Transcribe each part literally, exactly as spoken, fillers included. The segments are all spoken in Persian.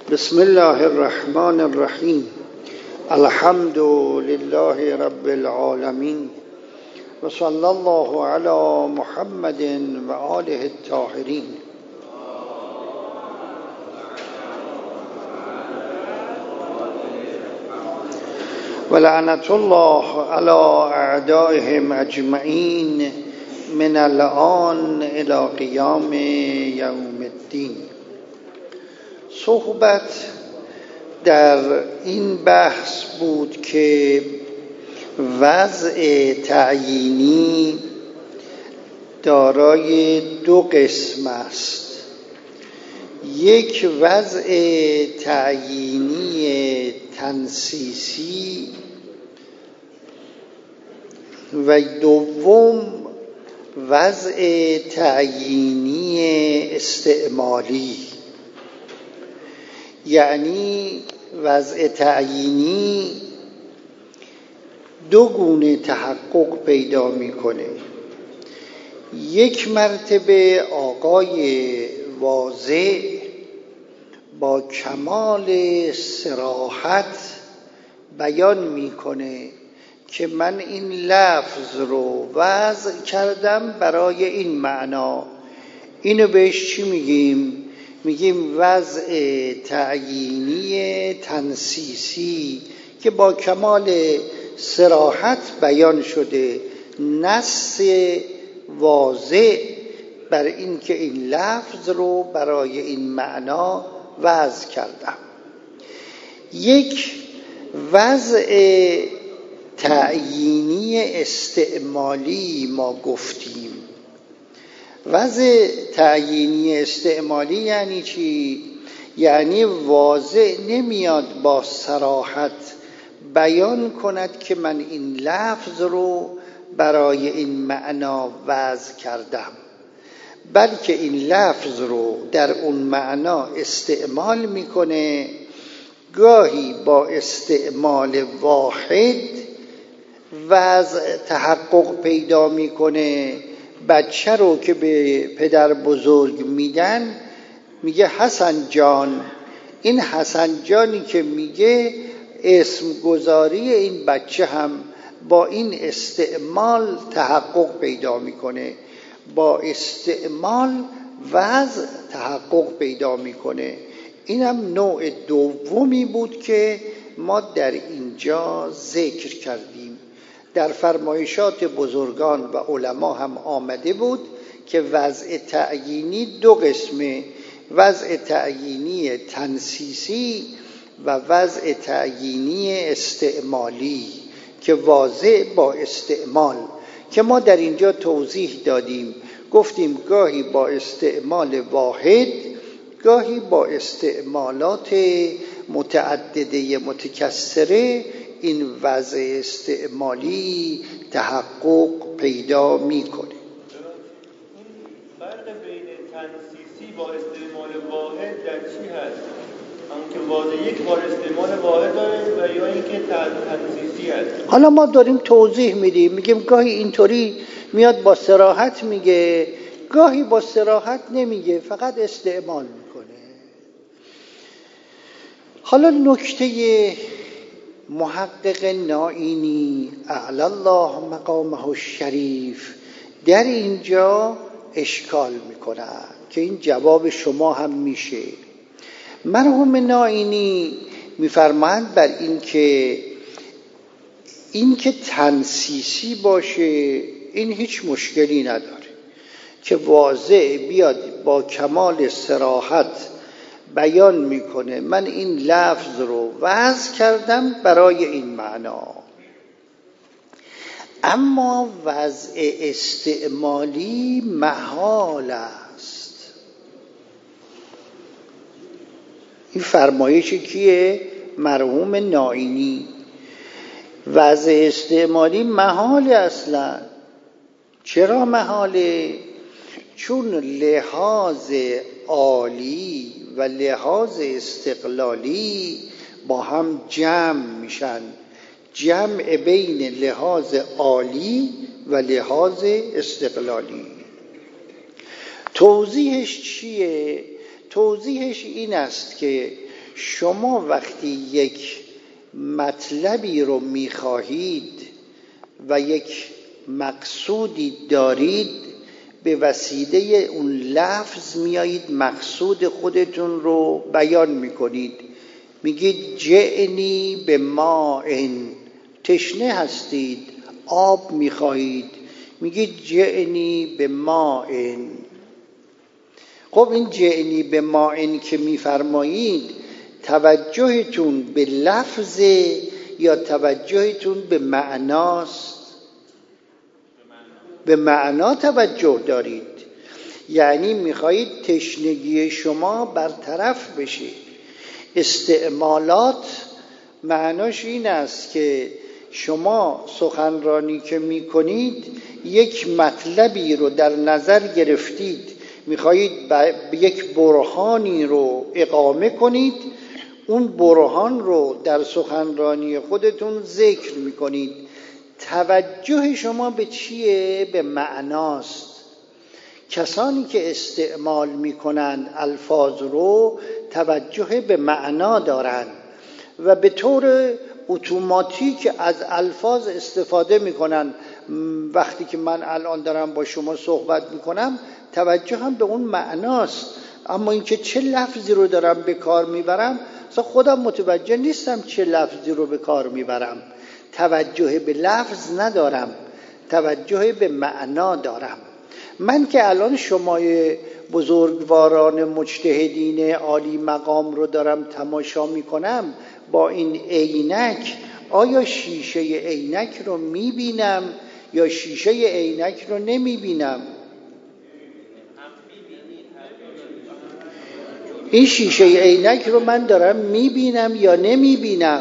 بسم الله الرحمن الرحیم. الحمد لله رب العالمین و صلی الله علی محمد و آله الطاهرین. و لعنت الله علی اعدائهم اجمعین من الآن الی قیام یوم الدین. صحبت در این بحث بود که وضع تعیینی دارای دو قسم است. یک وضع تعیینی تنصیصی و دوم وضع تعیینی استعمالی. یعنی وضع تعیینی دو گونه تحقق پیدا میکنه. یک مرتبه آقای واضح با کمال صراحت بیان میکنه که من این لفظ رو وضع کردم برای این معنا. اینو بهش چی میگیم؟ میگیم وضع تعیینی تنصیصی که با کمال صراحت بیان شده، نص واضح بر این که این لفظ رو برای این معنا وضع کردم. یک وضع تعیینی استعمالی ما گفتیم. وضع تعیینی استعمالی یعنی چی؟ یعنی واضح نمیاد با صراحت بیان کند که من این لفظ رو برای این معنا وضع کردم، بلکه این لفظ رو در اون معنا استعمال میکنه. گاهی با استعمال واحد وضع تحقق پیدا میکنه. بچه رو که به پدر بزرگ میدن میگه حسن جان. این حسن جانی که میگه اسم گذاری این بچه هم با این استعمال تحقق پیدا میکنه. با استعمال وضع تحقق پیدا میکنه. اینم نوع دومی بود که ما در اینجا ذکر کردیم. در فرمایشات بزرگان و علما هم آمده بود که وضع تعیینی دو قسمه: وضع تعیینی تنصیصی و وضع تعیینی استعمالی که واضح با استعمال، که ما در اینجا توضیح دادیم. گفتیم گاهی با استعمال واحد، گاهی با استعمالات متعدده متکثره این وضع استعمالی تحقق پیدا میکنه. فرق بین تنصیصی با استعمال واحد در چی هست؟ همون که واضح یک بار استعمال واحد داره و یا اینکه تنصیصی هست؟ حالا ما داریم توضیح میدیم، میگیم گاهی اینطوری میاد با صراحت میگه، گاهی با صراحت نمیگه، فقط استعمال میکنه. حالا نکته محقق نائینی اعلی الله مقامه الشریف در اینجا اشکال میکنن که این جواب شما هم میشه. مرحوم نائینی میفرمایند بر این که این که تنصیصی باشه این هیچ مشکلی نداره، که واضح بیاد با کمال صراحت بیان میکنه من این لفظ رو وضع کردم برای این معنا. اما وضع استعمالی محال است. این فرمایش کیه؟ مرحوم نائینی. وضع استعمالی محال اصلا. چرا محاله؟ چون لحاظ عالی و لحاظ استقلالی با هم جمع میشن. جمع بین لحاظ عالی و لحاظ استقلالی. توضیحش چیه؟ توضیحش این است که شما وقتی یک مطلبی رو میخواهید و یک مقصودی دارید، به وسیله اون لفظ میایید مقصود خودتون رو بیان میکنید. میگید جئنی به ماء، تشنه هستید، آب میخواهید، میگید جئنی به ماء. خب این جئنی به ماء که میفرمایید، توجهتون به لفظ یا توجهتون به معناست؟ به معنا توجه دارید، یعنی میخواهید تشنگی شما برطرف بشه. استعمالات معناش این است که شما سخنرانی که میکنید یک مطلبی رو در نظر گرفتید، میخواهید یک برهانی رو اقامه کنید، اون برهان رو در سخنرانی خودتون ذکر میکنید. توجه شما به چیه؟ به معناست. کسانی که استعمال میکنند الفاظ رو توجه به معنا دارند و به طور اتوماتیک از الفاظ استفاده میکنن. وقتی که من الان دارم با شما صحبت میکنم توجه هم به اون معناست، اما اینکه چه لفظی رو دارم به کار میبرم اصلا خودم متوجه نیستم چه لفظی رو به کار میبرم. توجه به لفظ ندارم، توجه به معنا دارم. من که الان شمای بزرگواران مجتهدین عالی مقام رو دارم تماشا میکنم با این عینک، آیا شیشه عینک رو میبینم یا شیشه عینک رو نمیبینم؟ این شیشه عینک رو من دارم میبینم یا نمیبینم؟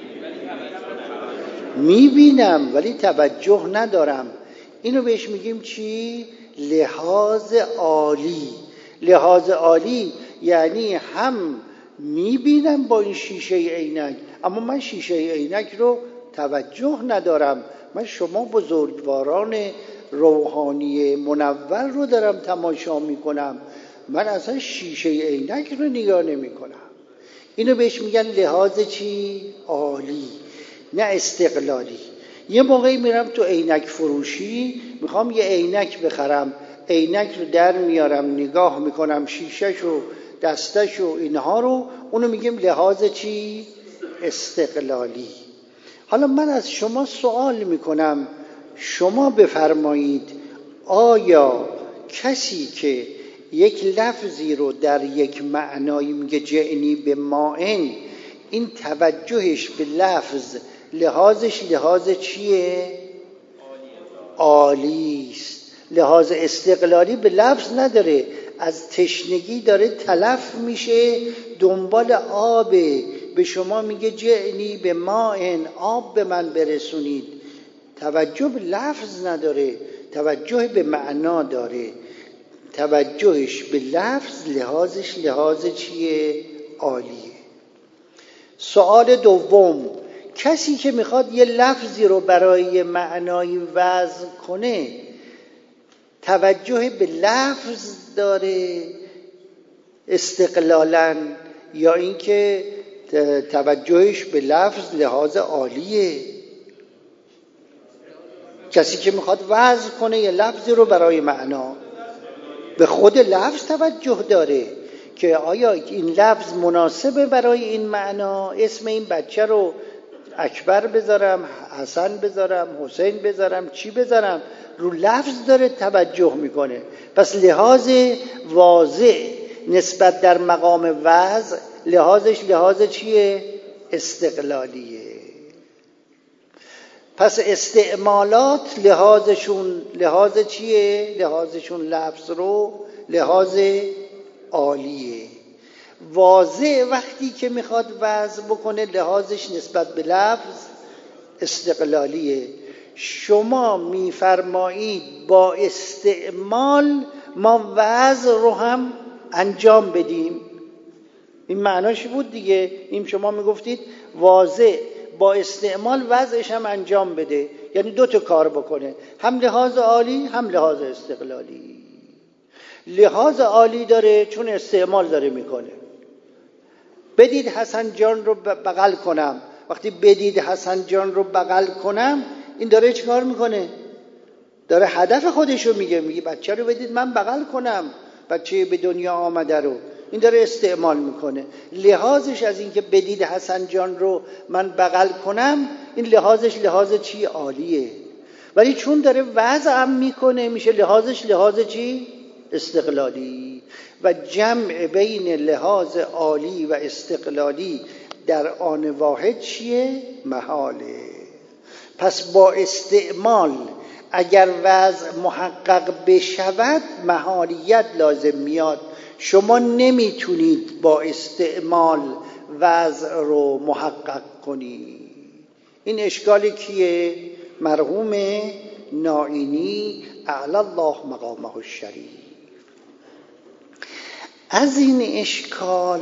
میبینم ولی توجه ندارم. اینو بهش میگیم چی؟ لحاظ عالی. لحاظ عالی یعنی هم میبینم با این شیشه عینک، اما من شیشه عینک رو توجه ندارم. من شما بزرگواران روحانی منور رو دارم تماشا میکنم، من اصلا شیشه عینک رو نگاه نمی کنم. اینو بهش میگن لحاظ چی؟ عالی، نه استقلالی. یه موقعی میرم تو عینک فروشی، میخوام یه عینک بخرم، عینک رو در میارم نگاه میکنم شیشه‌ش و دستش و اینها رو، اونو میگیم لحاظ چی؟ استقلالی. حالا من از شما سوال میکنم، شما بفرمایید آیا کسی که یک لفظی رو در یک معنایی میگه جئنی به ماء، این توجهش به لفظ لحاظش لحاظ چیه؟ عالی است. لحاظ استقلالی به لفظ نداره، از تشنگی داره تلف میشه، دنبال آبه، به شما میگه جئنی به ماء، آب به من برسونید. توجه به لفظ نداره، توجه به معنا داره. توجهش به لفظ لحاظش لحاظ چیه؟ عالیه. سوال دوم، کسی که میخواد یه لفظی رو برای معنایی وضع کنه توجه به لفظ داره استقلالاً، یا اینکه توجهش به لفظ لحاظ عالیه؟ کسی که میخواد وضع کنه یه لفظی رو برای معنا به خود لفظ توجه داره که آیا این لفظ مناسبه برای این معنا، اسم این بچه رو اکبر بذارم، حسن بذارم، حسین بذارم، چی بذارم، رو لفظ داره توجه میکنه. پس لحاظ واضح نسبت در مقام وضع لحاظش لحاظ چیه؟ استقلالیه. پس استعمالات لحاظشون لحاظ چیه؟ لحاظشون لفظ رو لحاظ عالیه. واضح وقتی که میخواد وضع بکنه لحاظش نسبت به لفظ استقلالیه. شما میفرمایید با استعمال ما وضع رو هم انجام بدیم. این معناش بود دیگه. این شما میگفتید واضح با استعمال وضعش هم انجام بده، یعنی دو تا کار بکنه، هم لحاظ عالی هم لحاظ استقلالی. لحاظ عالی داره چون استعمال داره میکنه، بدید حسن جان رو بغل کنم. وقتی بدید حسن جان رو بغل کنم، این داره چه کار میکنه؟ داره هدف خودش رو میگه. میگه بچه رو بدید من بغل کنم، بچه به دنیا آمده رو. این داره استعمال میکنه. لحاظش از اینکه بدید حسن جان رو من بغل کنم، این لحاظش لحاظ چی؟ عالیه. ولی چون داره وضعم میکنه، میشه لحاظش لحاظ چی؟ استقلالی. و جمع بین لحاظ عالی و استقلالی در آن واحد چیه؟ محاله. پس با استعمال اگر وضع محقق بشود، محالیت لازم میاد. شما نمیتونید با استعمال وضع رو محقق کنید. این اشکال کیه؟ مرحوم نائینی اعلی الله مقامه الشریف. از این اشکال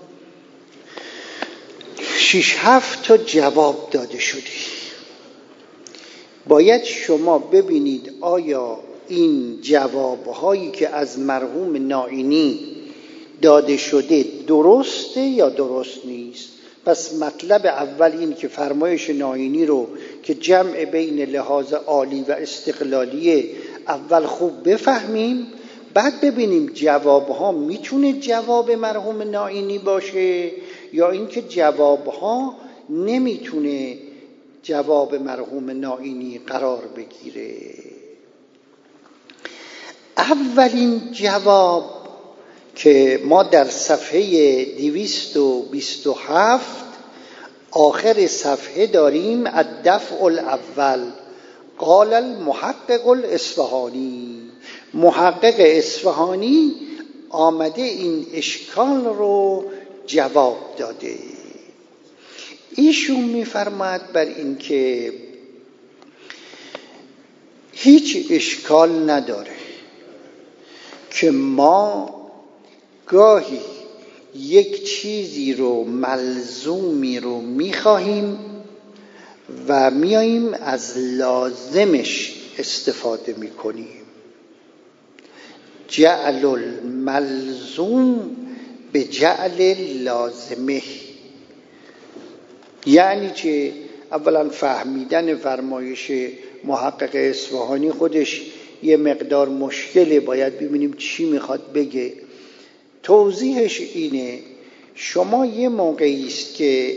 شش هفت تا جواب داده شده. باید شما ببینید آیا این جوابهایی که از مرحوم نائینی داده شده درسته یا درست نیست. پس مطلب اول این که فرمایش نائینی رو که جمع بین لحاظ عالی و استقلالی اول خوب بفهمیم، بعد ببینیم جوابها میتونه جواب مرحوم نائینی باشه یا اینکه جوابها نمیتونه جواب مرحوم نائینی قرار بگیره. اولین جواب که ما در صفحه دویست و بیست و هفت آخر صفحه داریم، الدفع الاول قال المحقق الاصفهانی. محقق اصفهانی آمده این اشکال رو جواب داده. ایشون می‌فرماید بر این که هیچ اشکال نداره که ما گاهی یک چیزی رو، ملزومی رو می‌خواهیم و میاییم از لازمش استفاده می‌کنیم. جعل الملزوم به جعل لازمه. یعنی چه؟ اولا فهمیدن فرمایش محقق اصفهانی خودش یه مقدار مشکله، باید ببینیم چی میخواد بگه. توضیحش اینه: شما یه موقعی است که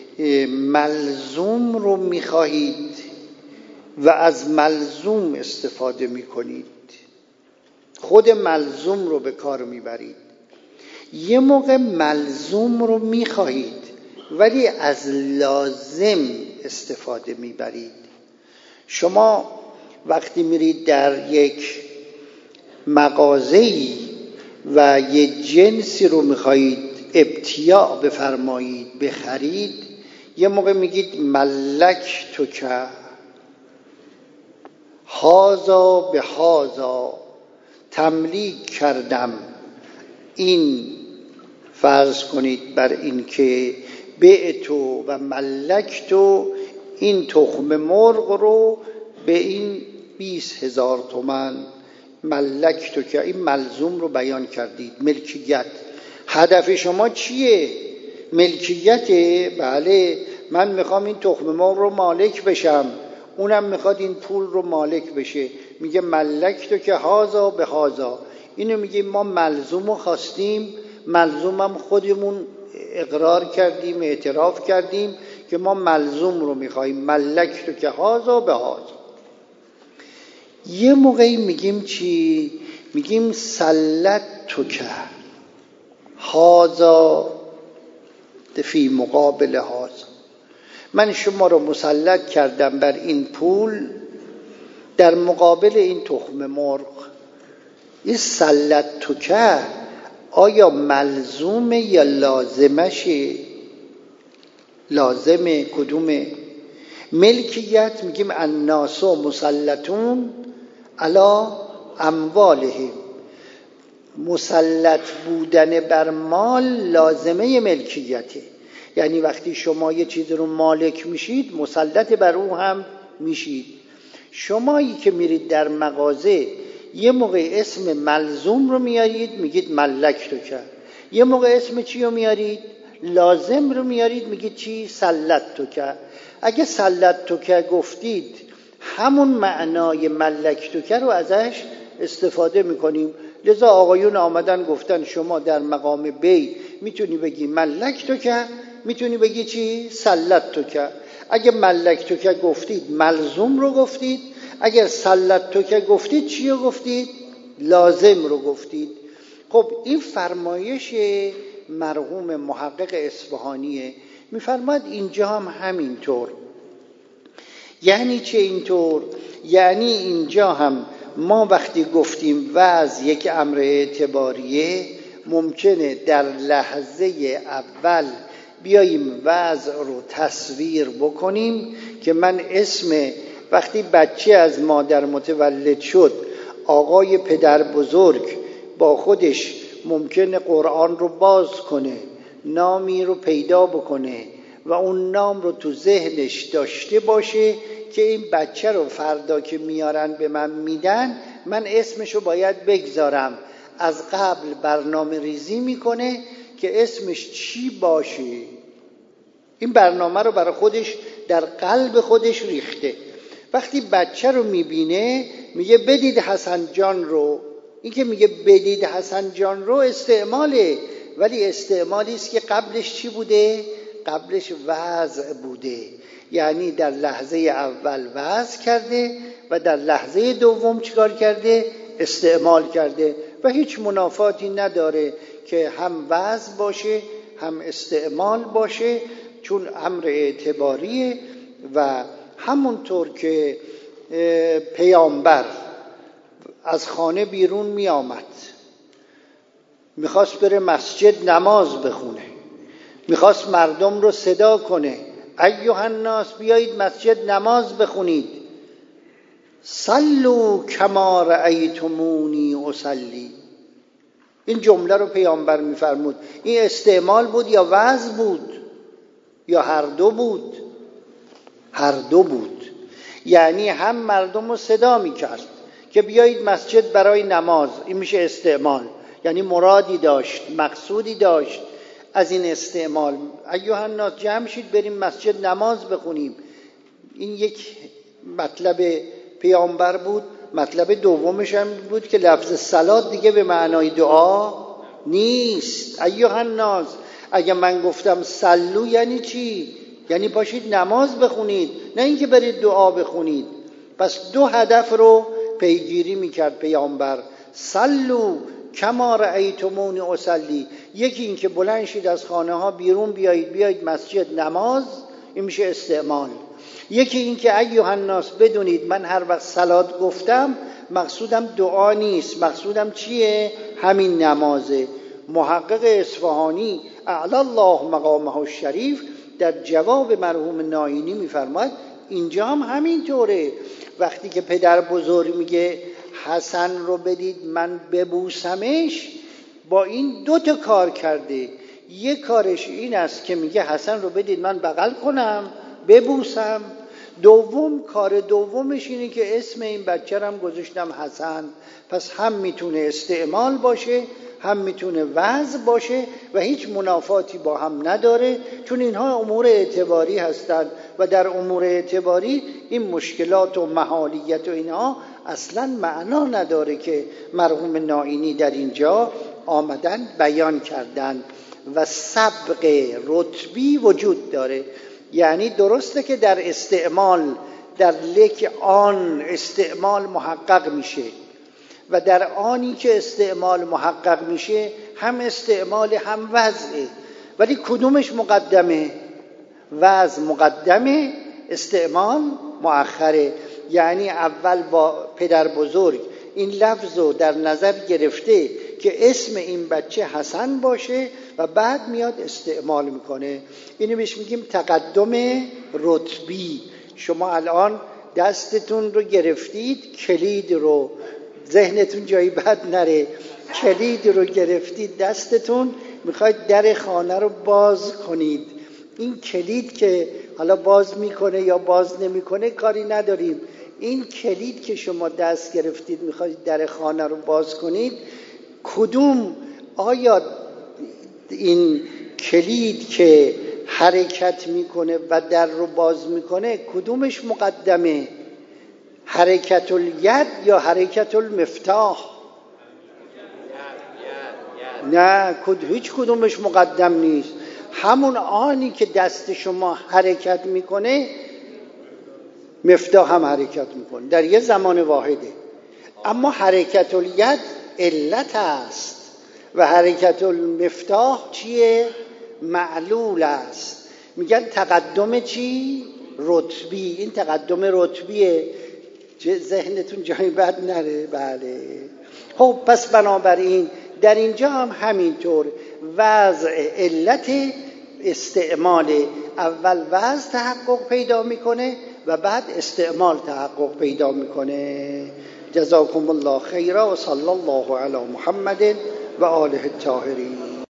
ملزوم رو میخواهید و از ملزوم استفاده میکنید، خود ملزوم رو به کار میبرید. یه موقع ملزوم رو میخواهید ولی از لازم استفاده میبرید. شما وقتی میرید در یک مغازه‌ای و یه جنسی رو میخواهید ابتیاع بفرمایید، بخرید، یه موقع میگید ملک تو که هازا به هازا، تملیک کردم این، فرض کنید بر این که بعتو و ملکتو، این تخم مرغ رو به این بیست هزار تومن ملکتو که این ملزوم رو بیان کردید، ملکیت. هدف شما چیه؟ ملکیته. بله، من میخوام این تخم مرغ رو مالک بشم، اونم میخواد این پول رو مالک بشه. میگه ملکتو که هازا به هازا. اینو میگه ما ملزوم رو خواستیم، ملزومم خودمون اقرار کردیم، اعتراف کردیم که ما ملزوم رو میخواییم، ملکتو که هازا به هازا. یه موقعی میگیم چی؟ میگیم سلطتو که هازا فی مقابل هازا، من شما رو مسلط کردم بر این پول در مقابل این تخم مرغ. این سلطتو که آیا ملزومه یا لازمشه؟ لازمه. کدومه؟ ملکیت میگیم الناس مسلطون علی اموالهم، مسلط بودن بر مال لازمه ملکیته. یعنی وقتی شما یه چیز رو مالک میشید، مسلط بر او هم میشید. شمایی که میرید در مغازه یه موقع اسم ملزوم رو میارید، میگید ملک تو کرد. یه موقع اسم چی رو میارید؟ لازم رو میارید میگید چی؟ سلط تو که. اگه سلط تو که گفتید همون معنای ملک تو که رو ازش استفاده میکنیم. لذا آقایون آمدن گفتن شما در مقام بی میتونی بگی ملک تو که، میتونی بگی چی؟ سلط تو که. اگه ملک تو که گفتید ملزوم رو گفتید، اگر سلط تو که گفتید چی رو گفتید؟ لازم رو گفتید. خب این فرمایش مرحوم محقق اصفهانیه، میفرماد اینجا هم همینطور. یعنی چه اینطور؟ یعنی اینجا هم ما وقتی گفتیم وعظ یک امر اعتباریه، ممکنه در لحظه اول بیاییم وعظ رو تصویر بکنیم که من اسم وقتی بچه از مادر متولد شد، آقای پدر بزرگ با خودش ممکنه قرآن رو باز کنه، نامی رو پیدا بکنه و اون نام رو تو ذهنش داشته باشه که این بچه رو فردا که میارن به من میدن، من اسمشو باید بگذارم. از قبل برنامه ریزی میکنه که اسمش چی باشه. این برنامه رو برای خودش در قلب خودش ریخته. وقتی بچه رو میبینه میگه بدید حسن جان رو. این که میگه بدید حسن جان رو استعماله، ولی استعمالی است که قبلش چی بوده؟ قبلش وضع بوده. یعنی در لحظه اول وضع کرده و در لحظه دوم چیکار کرده؟ استعمال کرده و هیچ منافاتی نداره که هم وضع باشه هم استعمال باشه، چون امر اعتباریه. و همونطور که پیامبر از خانه بیرون می آمد، میخواست بره مسجد نماز بخونه، میخواست مردم رو صدا کنه ایها الناس بیایید مسجد نماز بخونید، صلوا کما رأیتمونی اصلی. این جمله رو پیامبر میفرمود. این استعمال بود یا وعظ بود یا هر دو بود؟ هر دو بود. یعنی هم مردم رو صدا میکرد که بیایید مسجد برای نماز، این میشه استعمال، یعنی مرادی داشت، مقصودی داشت از این استعمال. ایها الناس جمع شید بریم مسجد نماز بخونیم. این یک مطلب پیامبر بود. مطلب دومش هم بود که لفظ صلات دیگه به معنای دعا نیست. ایها الناس، اگه من گفتم صلو یعنی چی؟ یعنی باشید نماز بخونید، نه اینکه برید دعا بخونید. پس دو هدف رو پیگیری میکرد پیامبر. صلو کما رأیتمونی اصلی، یکی این که بلند شید از خانه ها بیرون بیایید بیایید مسجد نماز، این میشه استعمال. یکی این که ایها الناس بدونید من هر وقت صلات گفتم مقصودم دعا نیست، مقصودم چیه؟ همین نمازه. محقق اصفهانی اعلی الله مقامه الشریف در جواب مرحوم ناینی میفرماید اینجا هم همین طوره. وقتی که پدر بزرگ میگه حسن رو بدید من ببوسمش، با این دو تا کار کرده. یک کارش این است که میگه حسن رو بدید من بغل کنم ببوسم. دوم کار دومش اینه که اسم این بچه رو هم گذاشتم حسن. پس هم میتونه استعمال باشه هم میتونه وضع باشه و هیچ منافاتی با هم نداره، چون اینها امور اعتباری هستند و در امور اعتباری این مشکلات و محالیت و اینها اصلا معنا نداره که مرحوم ناینی در اینجا آمدن بیان کردن. و سبق رتبی وجود داره. یعنی درسته که در استعمال در لک آن استعمال محقق میشه و در آنی که استعمال محقق میشه هم استعمال هم وضعه، ولی کدومش مقدمه؟ وضع مقدمه، استعمال مؤخره. یعنی اول با پدر بزرگ این لفظ رو در نظر گرفته که اسم این بچه حسن باشه و بعد میاد استعمال میکنه. اینو بهش میگیم تقدم رتبی. شما الان دستتون رو گرفتید، کلید رو، ذهنتون جایی بد نره، کلید رو گرفتید دستتون، میخواید در خانه رو باز کنید. این کلید که حالا باز میکنه یا باز نمیکنه کاری نداریم. این کلید که شما دست گرفتید میخواید در خانه رو باز کنید، کدوم، آیا این کلید که حرکت میکنه و در رو باز میکنه کدومش مقدمه؟ حرکت الید یا حرکت المفتاح؟ نه، هیچ کدومش مقدم نیست. همون آنی که دست شما حرکت میکنه مفتاح هم حرکت میکنه در یه زمان واحده. اما حرکت الید علت است و حرکت المفتاح چیه؟ معلول است. میگن تقدم چی؟ رتبی. این تقدم رتبیه، ذهنتون جای بد نره. بله. خب پس بنابراین در اینجا هم همینطور وضع علت استعمال، اول وضع تحقق پیدا میکنه و بعد استعمال تحقق پیدا میکنه. جزاکم الله خیرا و صلی الله علی محمد و آله الطاهرین.